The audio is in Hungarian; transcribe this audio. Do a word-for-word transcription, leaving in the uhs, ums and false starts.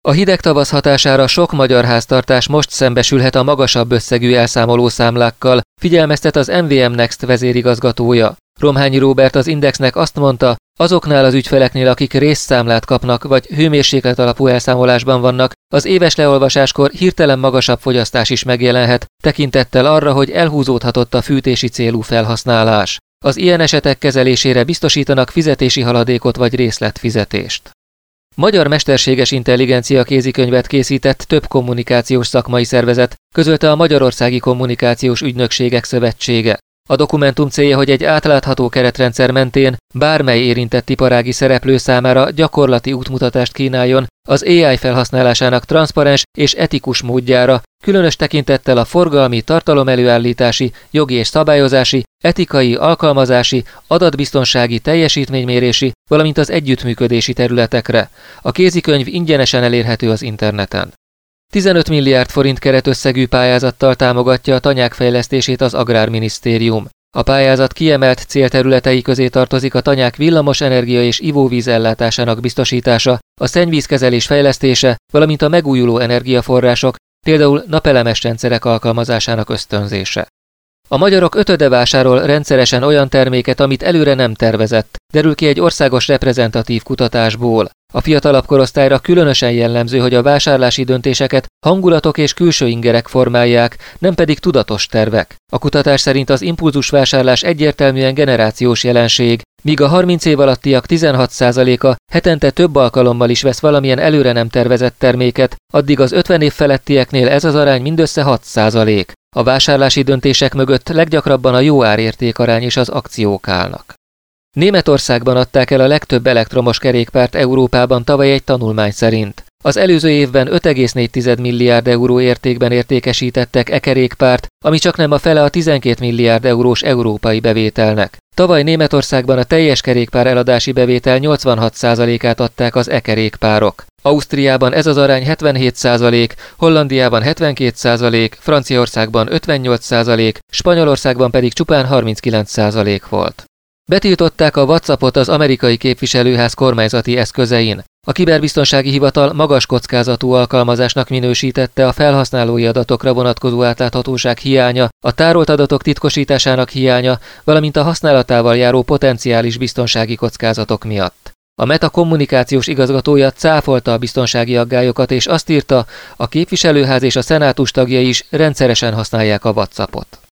A hideg tavasz hatására sok magyar háztartás most szembesülhet a magasabb összegű elszámolószámlákkal, figyelmeztet az em vé em Next vezérigazgatója. Romhányi Róbert az Indexnek azt mondta, azoknál az ügyfeleknél, akik részszámlát kapnak vagy hőmérséklet alapú elszámolásban vannak, az éves leolvasáskor hirtelen magasabb fogyasztás is megjelenhet, tekintettel arra, hogy elhúzódhatott a fűtési célú felhasználás. Az ilyen esetek kezelésére biztosítanak fizetési haladékot vagy részletfizetést. Magyar mesterséges intelligencia kézikönyvet készített több kommunikációs szakmai szervezet, közölte a Magyarországi Kommunikációs Ügynökségek Szövetsége. A dokumentum célja, hogy egy átlátható keretrendszer mentén bármely érintett iparági szereplő számára gyakorlati útmutatást kínáljon az á i felhasználásának transzparens és etikus módjára, különös tekintettel a forgalmi, tartalomelőállítási, jogi és szabályozási, etikai, alkalmazási, adatbiztonsági, teljesítménymérési, valamint az együttműködési területekre. A kézikönyv ingyenesen elérhető az interneten. tizenöt milliárd forint keretösszegű pályázattal támogatja a tanyák fejlesztését az Agrárminisztérium. A pályázat kiemelt célterületei közé tartozik a tanyák villamos energia és ivóvíz ellátásának biztosítása, a szennyvízkezelés fejlesztése, valamint a megújuló energiaforrások, például napelemes rendszerek alkalmazásának ösztönzése. A magyarok ötöde vásárol rendszeresen olyan terméket, amit előre nem tervezett, derül ki egy országos reprezentatív kutatásból. A fiatalabb korosztályra különösen jellemző, hogy a vásárlási döntéseket hangulatok és külső ingerek formálják, nem pedig tudatos tervek. A kutatás szerint az impulzusvásárlás egyértelműen generációs jelenség, míg a harminc év alattiak tizenhat százaléka hetente több alkalommal is vesz valamilyen előre nem tervezett terméket, addig az ötven év felettieknél ez az arány mindössze hat százalék. A vásárlási döntések mögött leggyakrabban a jó árértékarány és az akciók állnak. Németországban adták el a legtöbb elektromos kerékpárt Európában tavaly egy tanulmány szerint. Az előző évben öt egész négy milliárd euró értékben értékesítettek e kerékpárt, ami csaknem a fele a tizenkét milliárd eurós európai bevételnek. Tavaly Németországban a teljes kerékpár eladási bevétel nyolcvanhat százalékát adták az e-kerékpárok. Ausztriában ez az arány hetvenhét százalék, Hollandiában hetvenkét százalék, Franciaországban ötvennyolc százalék, Spanyolországban pedig csupán harminckilenc százalék volt. Betiltották a WhatsAppot az amerikai képviselőház kormányzati eszközein. A kiberbiztonsági hivatal magas kockázatú alkalmazásnak minősítette a felhasználói adatokra vonatkozó átláthatóság hiánya, a tárolt adatok titkosításának hiánya, valamint a használatával járó potenciális biztonsági kockázatok miatt. A Meta kommunikációs igazgatója cáfolta a biztonsági aggályokat és azt írta, a képviselőház és a szenátus tagjai is rendszeresen használják a WhatsAppot.